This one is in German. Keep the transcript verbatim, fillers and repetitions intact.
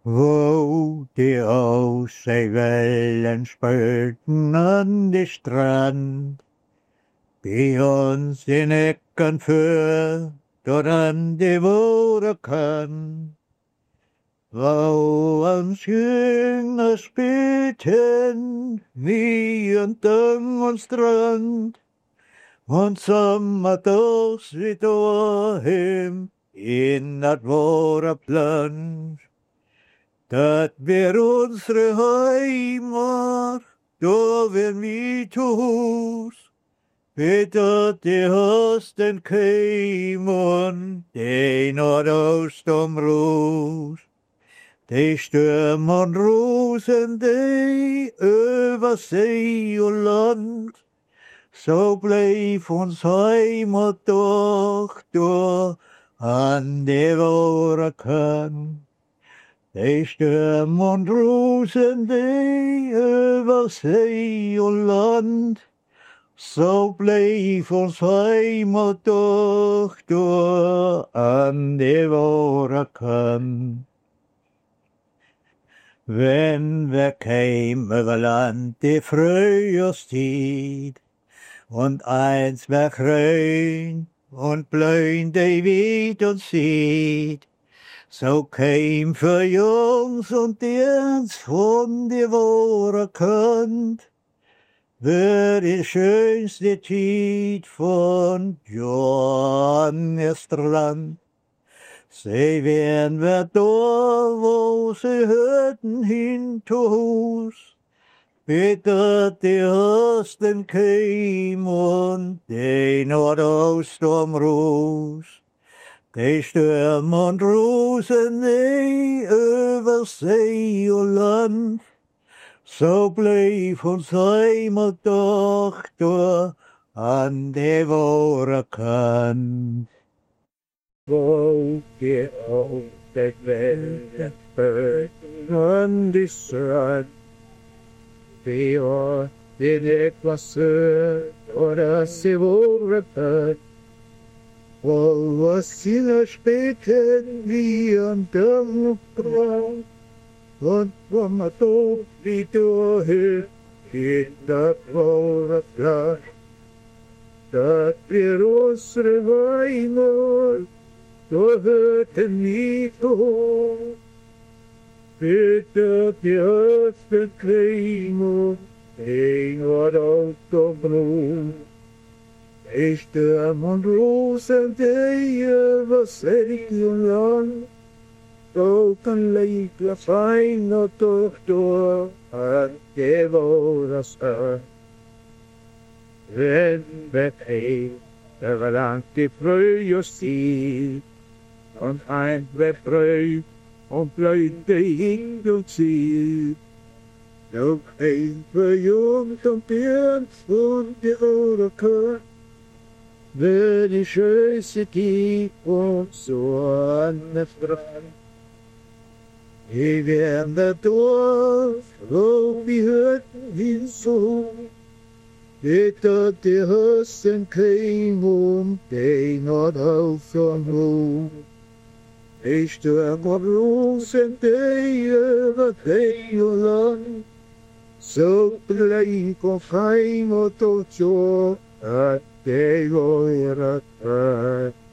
Wo die Ostseewellen spölten an die Strand, bei uns in Eckernförde, dort an die Wodenkant, wo uns Jünger spielten, wie ein Dung und Strand, und Sommer durch sie daheim in dat Woderplan. Dat wär unsere Heimat, da wären wir zu Hus. Bitte die Hosten kämen, die Nordost um Ruß. Die Stürme und Rosen, die über See und Land, so bleib uns Heimat doch da an die Wodenkant. Die Stürme und Rosen, die über See und Land, so bleib uns Heimat doch da an die Wodenkant. Wenn wir kämen über Land die Frühjahrszeit und eins wär grün und blühen die Wied und Sied, so käm für Jungs und Dirns von die Wodenkant, wär die schönste Zeit von Johannesstrand. Sie wären wir da, wo sie hörten hin zu Hus, bitte die Hosten käm und die Nordost um Ruß. Die Stürme und Rosen, die über See und Land, so bleib uns Heimat doch da an die Wodenkant. Wo die auf der Welt böten an die Strand, wie Ort in etwas hört oder sie wohlrepert, wo was sie späten wie ein Dampfbrand, und wo man doch wieder hört, in der Wodenkant, dat wir unsere Heimat, da hörten nie auf. Bitte die Hosten kämen, die Nordost um Ruß. Die Stürme und Rosen, die über See und Land, so kann Leibler feiner doch durch an die Wodenkant. Wenn wir kämen, über Land die Frühjahrszeit, und ein wird brüht und blüht die Hind und Ziel. Doch ein für Jugend und Birn von die Wodenkant, wär die schönste Zeit von Sonnenstrand. Ich wär in der Dorf, wo wir hörten hinzu, bitte die Hosten kämen und die Nordost um Ruß. Die Stürme und Rosen, die über See und Land, so bleib uns Heimat doch da an die Wodenkant.